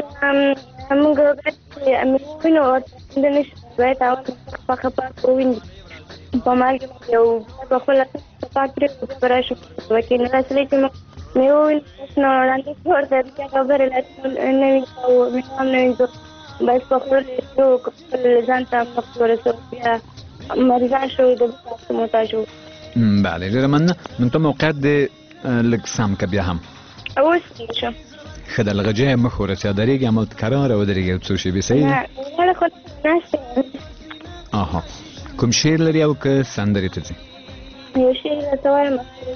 Speaker 12: موږ به نو د نش وای تا په خپل کوین په مال یو په خپل پاک پرې براشو وکینه اصلي چې مې وویل نو وړاندې ورته بیا خبرې نه وي او مې هم نه وي بس په خپل ځان ته ورسو بیا مریضان شو د تاسو محتاج وو.
Speaker 5: بله ډېره مننه. نو ته موقعیت دې لږ سم که بیا هم
Speaker 12: اوس شو
Speaker 5: ښه ده لږه جای مخ ورسیا درېږي همالته کراره ودرېږي یو څو شېبې صحیح ده؟ آها کوم شعر لري او که سندرې ته ځي؟
Speaker 12: یو شعر راته وایم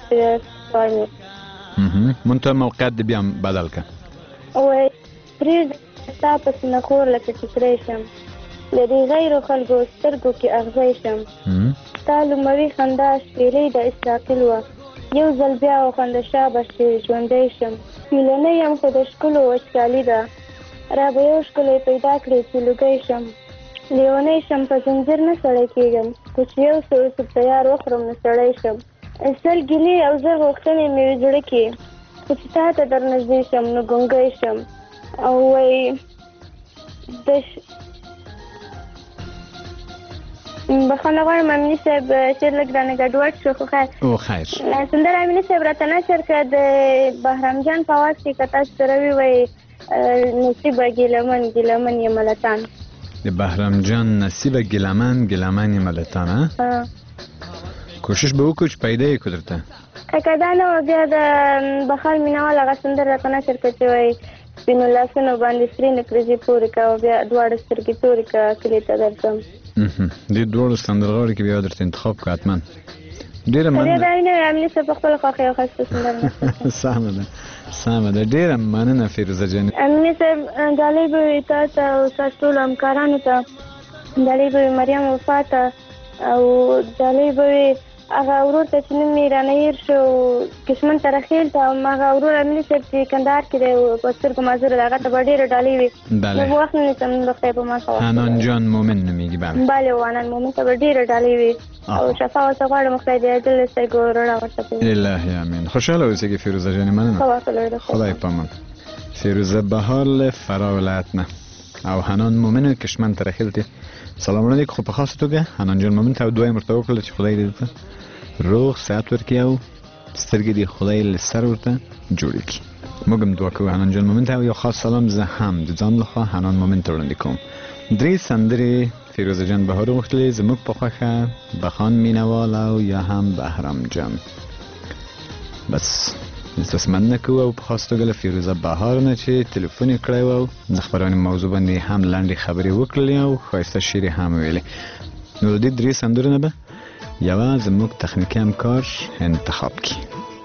Speaker 5: مونږ ته موقعیت دې بیا هم بدل که
Speaker 12: وایي پرېږده ستا په سینه خور لکه ټیکری شم له دې غیرو خلکو سترګو کې اغزی شم ستا لومړۍ خندا شپېلۍ د اسرافیل وه یو ځل بیا وخنده شابه چې ژوندی شم پیلنۍ یم خو د ښکلو وچکالي ده را به یو ښکلی پیدا کړې چې لوګی شم لیونی شم په زنځیر نه سړی کېږم خو چې یو څه اوسه تیار وخورم نو سړی شم سل ګیلې او زر غوښتنې مې وي زړه کې خو چې تا ته در نږدې شم نو ګونګی شم او وایي بخښنه غواړم امیني صاحب شعر لږ رانه ګډوډ شو خو خیر سندره امیني صاحب راته نشر کړه د بهرام جان په اواز کې که تاسو سره وي وایي نصیبه ګیلمن ګیلمن یې ملتان
Speaker 5: د بهرام جان نصیبه ګیلمن ګیلمن یې ملتان کوشش به وکړو چې پیدا یې کړو درته
Speaker 12: که دا نه وه بیا د بخال مینهوال هغه سندره راته نشر کړه چې وایي سپینو لاسونو باندې سرې نکریزې پورې که او بیا دواړه سترګې تورې که کلي ته درځم
Speaker 5: دې دواړو سندرغاړو کې بیا درته انتخاب کړه حتما ډېره مننه
Speaker 12: دا نه امني صاحب په خپله خوښه یو ښایسته سندره
Speaker 5: سمه ده سمه ده ډېره مننه فیروزه جانې
Speaker 12: امني صاحب ډالۍ به وي تا ته او ستاسو ټولو همکارانو ته ډالۍ به وي مریم وفا ته او ډالۍ به وي هغه ورور ته چې نوم یې رانه هېر شو کشمن ترخیل ته هغه ورور امني صاحب چې کندهار کې دی په سترګو معذور دی هغه ته به ډېرې ډالۍ وي لږ وخت نه نیسم د خدای په ما ښه
Speaker 5: حنان جان مومن نومېږي
Speaker 12: بله حنان مومن ته به ډېرې ډالۍ وي او شفا ورته غواړم خدای دې عدل د سترګو رڼا ورته کوي
Speaker 5: الهي امین خوشحاله اوسېږي فیروزه جانې مننه خدای پامان فیروزه بهار له فرا ولایت نه او حنان مومن کشمن ترخیل ته سلام علیکم خو په خاصه توګه حنان جان مومن ته دوی مرته وکړه چې خدای دې ته روغ صحت ورکړي او سترګې دې خدای له سر ورته جوړې کړي موږ هم دعا کوو حنان جان مومن ته یو خاص سلام زه هم د ځان لخوا حنان مومن ته وړاندې کوم 3 سندرې فیروزه جان بهار وغوښتلې زموږ په خوښه بخان مینوال او یا هم بهرام جان بس تاسو مننه کوو او په خاص توګه له فیروزه بهار نه چې تلیفون یې کړی و او د خپرونې موضوع باندې هم لنډې خبرې وکړلې او ښایسته شعر یې هم ویلې نو د دې 3 سندرو نه به یوه زموږ تخنیکي همکار انتخاب کړي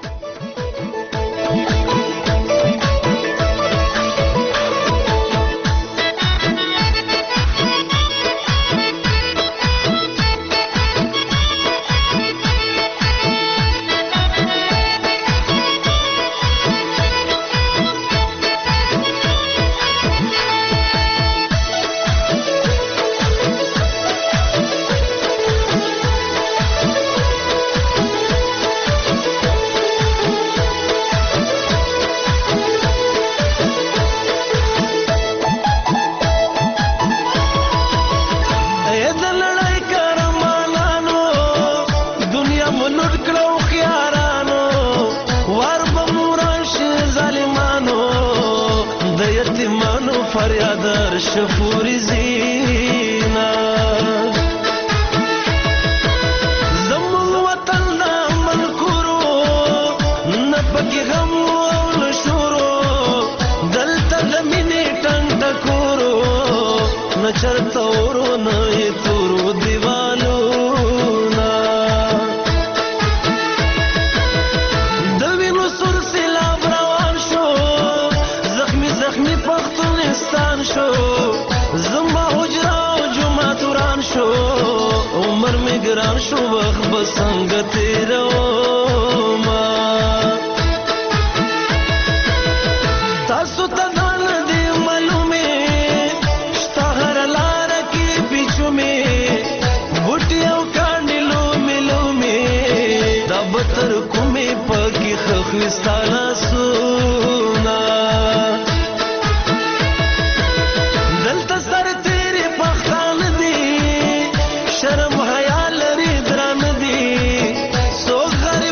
Speaker 7: شفوري زینا زمون وطن نامن کرو نپکی غم او نشورو دلتا دمینی ٹنگ ٹکورو نچرتا ورو نئی تورو دیوالو نا دوینو سر سیلاب روان شو زخمی زخمی پختونستان شو زما حجرا و جمعه توران شو عمر می گران شو وقت بسنگ تیرو ما تاسو تدان دی معلومی شتا هر لار کی پیچو می بوٹی او کانڈی لومی لومی دا بطر کمی پاکی خخوستانا سونا شرم حیا لري دران دي سو غریب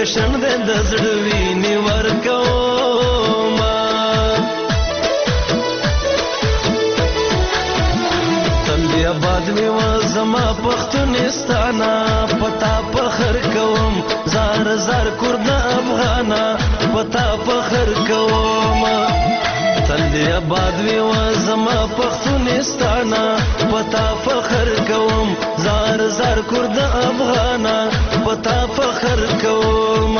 Speaker 7: اپریشن دې د زړه وینې ورکوما تل دې آباد وي زما پښتونستانه پتا فخر کوم زار زار کورد افغانا پتا فخر کوم تل دې آباد وي زما پښتونستانه پتا فخر کوم زار زار کورد افغانا پتا فخر کوم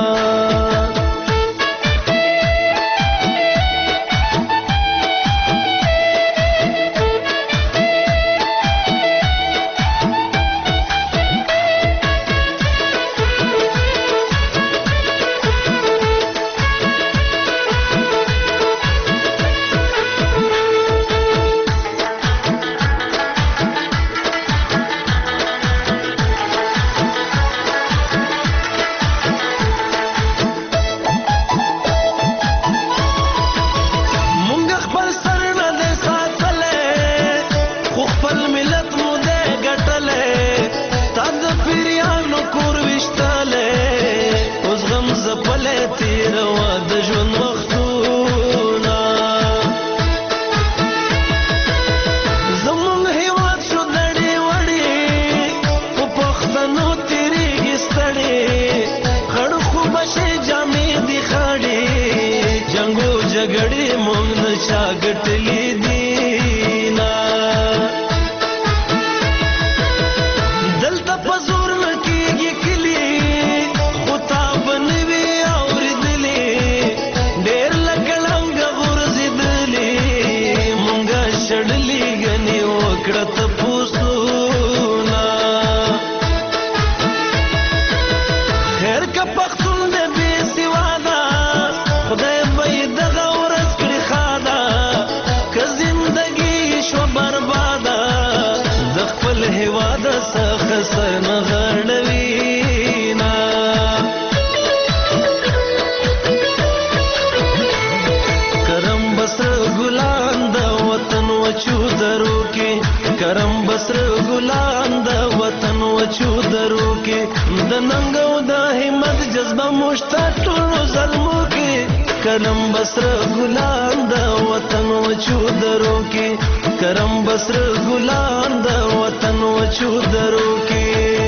Speaker 7: کرم بسر ګلان د وطن وچو درو کې کرم بسر ګلان د وطن وچو درو کې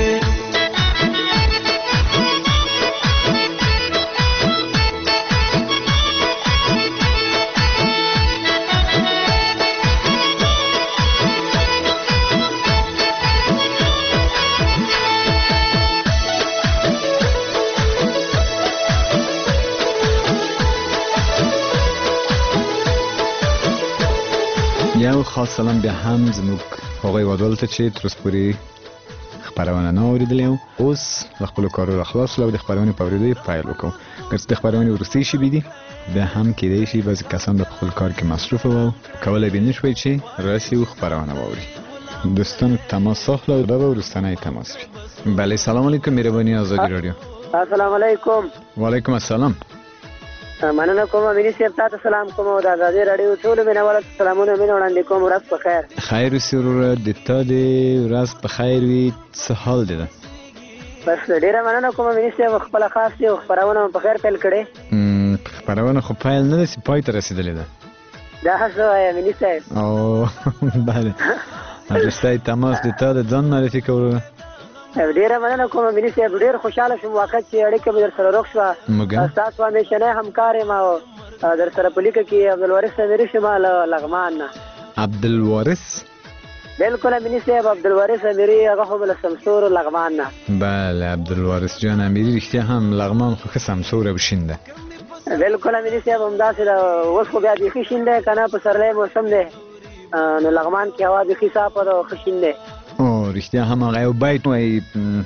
Speaker 5: یو خاص سلام بیا هم زموږ هغوی وادول ته چې تر اوسه پورې خپرونه نه اورېدلې وو اوس له خپلو کارو راخلاص شول او د خپرونې په اورېدو یې پیل وکړو که څه د خپرونې وروستۍ شیبې دي بیا هم کیدای شي بعضې کسان په خپل کار کې مصروفه وو کولی به نه شوی چې راسي و خپرونه واوري دوستانو تماس اخلو دا به وروستنی تماس وي بله سلام علیکم مهرباني آزادي رادیو
Speaker 13: السلام علیکم
Speaker 5: وعلیکم السلام
Speaker 13: مننه کوم امینی صاحب تاسو سلام کوم او د آزادي رادیو ټول مینوال سلامونه مینه وړاندې کوم ورځ په خیر
Speaker 5: خیر اوسې وروره د تا د ورځ په خیر وي څه حال دی ده
Speaker 13: بس ډېره مننه کوم امینی صاحب خپله خاص دی او خپرونه په خیر پیل کړې
Speaker 5: خپرونه خو پیل نه ده چې پای ته رسېدلې ده
Speaker 13: دا څه وایي امینی صاحب
Speaker 5: او بله وروستی تماس د تا د ځان معرفي که وروره
Speaker 13: ډېره مننه کوم امیني صاحب ډېر خوشحاله شوم واقع چې اړیکه مې در سره روغ شوه ستاسو همیشنی همکار یم او در سره په لیکه کې عبدالوارث امیري شم له لغمان نه
Speaker 5: عبدالوارث
Speaker 13: بلکل امیني صاحب عبدالوارث امیري هغه خو له سمسور لغمان نه
Speaker 5: بله عبدالوارث جان امیري رښتیا هم لغمان خو ښه سمسور او شین ده
Speaker 13: بلکل امیني صاحب همداسې ده اوس خو بیا بیخي شین دی که نه پسرلی موسم دی نو لغمان کې هوا بیخي صافه ده او ښه شین دی
Speaker 5: رښتیا هم هغه یو بیت وایي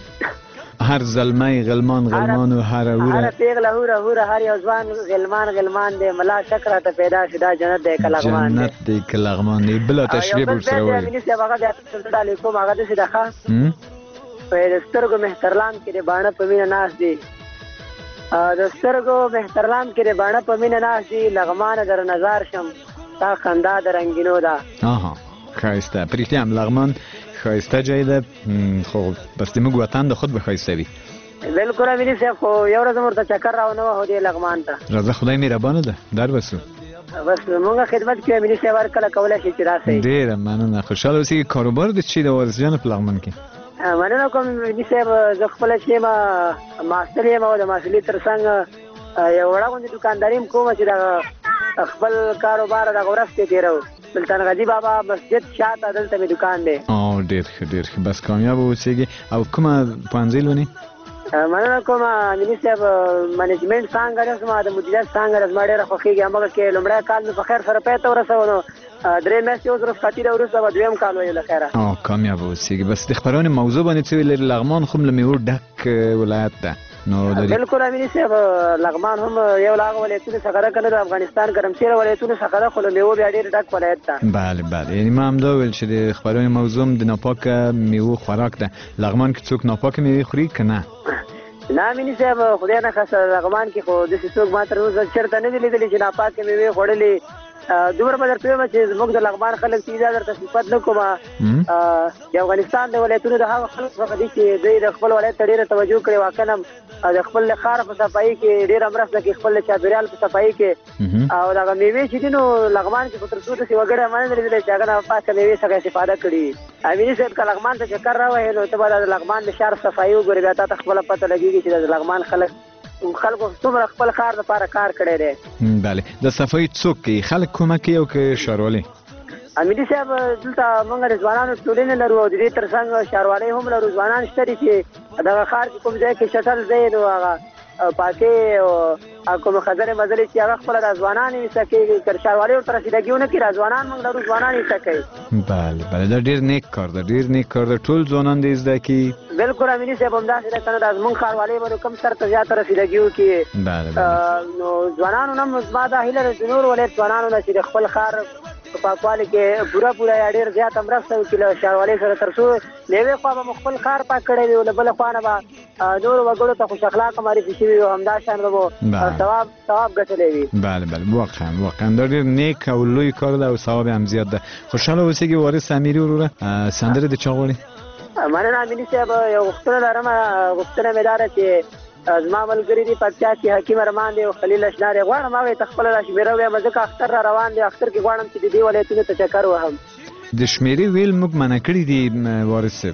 Speaker 5: هر زلمی غلمان غلمان و هر اوره
Speaker 13: هر پیغله هوره هوره هر یو ځوان غلمان غلمان دی ملا شک راته پیدا شي دا جنت دی که لغمان دی
Speaker 5: جنت دی که لغمان دی بله تشریح به ورسره وایي
Speaker 13: امیني صاحب هغه بیا ډالې کوم هغه داسې ده ښه د سترګو مهترلام کې د باڼه په مینه ناست دی د سترګو مهترلام کې د باڼه په مینه ناست دی لغمانه در نظر شم تا خندا د رنګینو ده
Speaker 5: آها ښایسته په رښتیا هم لغمان ښایسته جای ده خو بس د موږ وطن د خود به ښایسته وي
Speaker 13: بالکل امیني صاحب خو یو ورځ مرته چکر راونه وه دې لغمان ته
Speaker 5: راځه خدای مهربانه ده در بسو
Speaker 13: بس مونږه خدمت کې امیني صاحب هرکله کولی شي چې راسئ
Speaker 5: ډېره مننه خوشحاله اوسئ کاروبار د چی د وارث جان په لغمان کې
Speaker 13: مننه کوم امیني صاحب زه خپله چې یم محصل یم او د محصلي تر څنګ یو وړه غوندې دوکانداري هم کومه چې د خپل کاروبار دغه ورځ کې تېروو سلطان غازي بابا مسجد شاته دلته مې دوکان دی
Speaker 5: ډېر ښه ډېر ښه بس کامیاب اوسېږي او کومه پوهنځۍ لولئ
Speaker 13: مننه کوم امیني صاحب منیجمنټ څانګه ده زما د مدیریت څانګه ده زما ډېره خوښېږي همغه کې لومړی کال مې په خیر سره پای ته ورسوه نو 3 میاشتې اوس رخصتي ده وروسته به دویم کال ویو له خیره
Speaker 5: کامیاب اوسېږي بس د خپرونې موضوع باندې څه ویل لغمان خو له میوو ډک ولایت ده نو
Speaker 13: بالکل امیني صاحب لغمان هم یو له هغه ولایتونو څخه ده که نه د افغانستان ګرمسېره ولایتونو څخه ده خو له میوو بیا ډېر ډک ولایت ده
Speaker 5: بله بله یعنې ما همدا ویل چې د خپرونې موضوع هم د ناپاکه میوو خوراک ده لغمان کې څوک ناپاکه میوې خوري که نه
Speaker 13: نه امیني صاحب خدای نه خاصه لغمان کې خو داسې څوک ما تر اوسه چېرته نه دي لیدلي چې ناپاکې میوې خوړلې دومره به درته ووایم چې زموږ د لغمان خلک چې دا درته صفت نه کومه د افغانستان د ولایتونو د هغه خلک څخه دي چې دوی د خپل ولایت ته ډېره توجه کړې واقعا د خپل ښار په صفایي کې ډېره مرسته کوي خپل چاپېریال په صفایي کې او دغه میوې چې دي نو لغمان کې خو تر څو داسې وګړی ما نه دي لیدلی چې هغه ناپاکه میوې څخه استفاده کړې وي امیني صاحب که لغمان ته چکر راوهې نو ته به د لغمان د ښار صفایي وګورې بیا تا ته خپله پته لګېږي چې د لغمان خلکو څومره خپل ښار دپاره کار کړی دی
Speaker 5: بله د صفایي څوک کوي خلک کومک کوي او که ښاروالۍ
Speaker 13: امیني صاحب دلته موږ د ځوانانو ټولنې لرو او د دې تر څنګ ښاروالۍ هم لرو ځوانان شته دي چې دغه ښار کې کوم ځای کې شټل ځای نو هغه پاکې او کوم خزرې مزلې چې هغه خپله د ځوانان یې ایسه کوي که ښاروالۍ ورته رسیدګي ونه کړي ځوانان موږ لرو ځوانان یې ایسه کوي
Speaker 5: بله بله دا ډېر نیک کار ده ډېر نیک کار ده ټول ځوانان دې زده کړي
Speaker 13: بالکل امیني صاحب همداسې ده که نه دا زموږ ښاروالۍ به نو کوم سر ته زیاته رسیدګي وکړي نو ځوانانو نه هم زما دا هیله ده د نور ولایت ځوانانو نه چې د خپل ښار په پاکوالي کې پوره یا ډېر زیاته مرسته وکړي له ښاروالۍ سره تر څو له یوې خوا به مو خپل ښار پاک کړی وي او له بله خوا نه به نورو وګړو ته خوش اخلاقه معرفي شوي وي او همدا شان به مو ثواب ګټلی وي
Speaker 5: بله بله واقعا دا ډېر نیک او لوی کار ده او ثواب هم زیات ده خوشحاله اوسېږي وارث امیري وروره سندرې د چا غواړې
Speaker 13: مننه امیني صاحب یو غوښتنه لرم غوښتنه مې دا ده چې زما ملګري دي پکتیا کې حکیم ارمان دی او خلیل اشنا دی غواړم هغې ته خپله را شمېره ووایم ځکه اختر را روان دی اختر کې غواړم چې د دې ولایتونو ته چکر وهم
Speaker 5: د شمېرې ویل موږ منع کړي دي وارث صاحب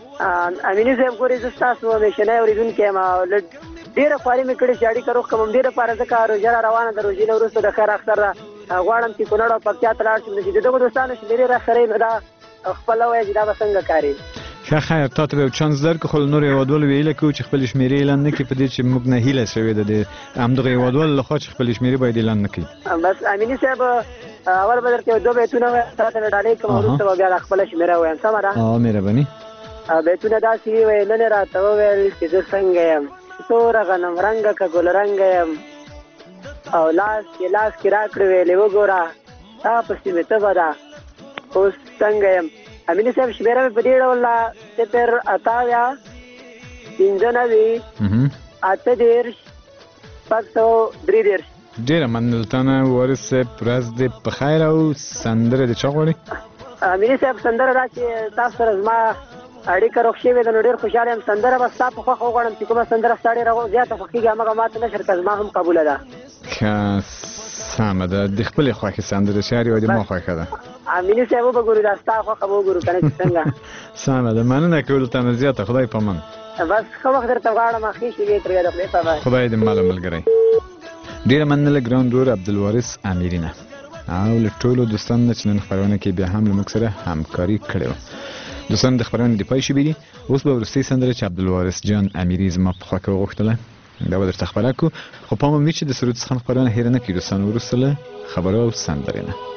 Speaker 13: امیني صاحب ګورې زه ستاسو همیشنی اورېدونکی یم ډېره خواري مې کړې چې اړیکه روغ کړم همدې لپاره ځکه روژه را روانه ده روژې نه وروسته د خیر اختر ده غواړم چې کونړ او پکتیا ته لاړ شم چې د دغو دوستانو شمېرې را سره یې نو دا خپله ووایه چې دا به څنګه کاري
Speaker 5: ښه خیر تا ته به یو چانس درکړو خو له نورو هېوادوالو به هیله کوو چې خپلې شمېرې اعلان نه کړي په دې چې موږ نه هیله شوې ده د همدغه هېوادوالو لخوا چې خپلې شمېرې باید اعلان نه کړي
Speaker 13: بس امیني صاحب اول به درته یو دوه بیتونه ووایم تاته مې ډالۍ کړم وروسته به بیا خپله شمېره ووایم سمه ده
Speaker 5: مهرباني
Speaker 13: بیتونه داسې وویل نن یې راته وویل چې زه څنګه یم توره غنم رنګه که ګلرنګه یم او لاس کې راکړې ویلې وګوره تا پسې مې تبه ده اوس څنګه یم امیني صاحب شمېره مې په دې ډول ده 0 95 8 6
Speaker 5: ډېره مننه وارث صاحب ورځ دې په خیر او سندره د چا غواړې
Speaker 13: امیني صاحب سندره دا چې تاسو سره زما اړیکه روغ شوې ده نو ډېر خوشحاله یم سندره به ستا په خوښه وغواړم چې کومه سندره ستا ډېره زیاته خوښېږي همغه ما ته نشر که زما هم قبوله ده
Speaker 5: ښه سمه ده د خپلې خوښې سندره شعري او د ما خوښه ده
Speaker 13: امیني صاحب وبګورو دا ستا خوښه به وګورو که نه چې څنګه
Speaker 5: سمه ده مننه کولو ته نه زیاته خدای په امان
Speaker 13: بس ښه وخت درته غواړم ښې شېبې ترې د خدای په امان
Speaker 5: خدای دې ماله ملګری ډېره مننه ګران ورور عبدالوارث امیري نه او له ټولو دوستانو نه چې نن خپرونه کې بیا هم له موږ سره همکاري کړې وه دوستان د خپرونې د پای شېبې دي اوس به وروستۍ سندره چې عبدالوارث جان امیري زما په خوا کې وغوښتله دا به درته خپره کړو خو پام مې چې د سرود څخه خپرونه هېره نه کړي دوستان وروسته له خبرو او سندرې نه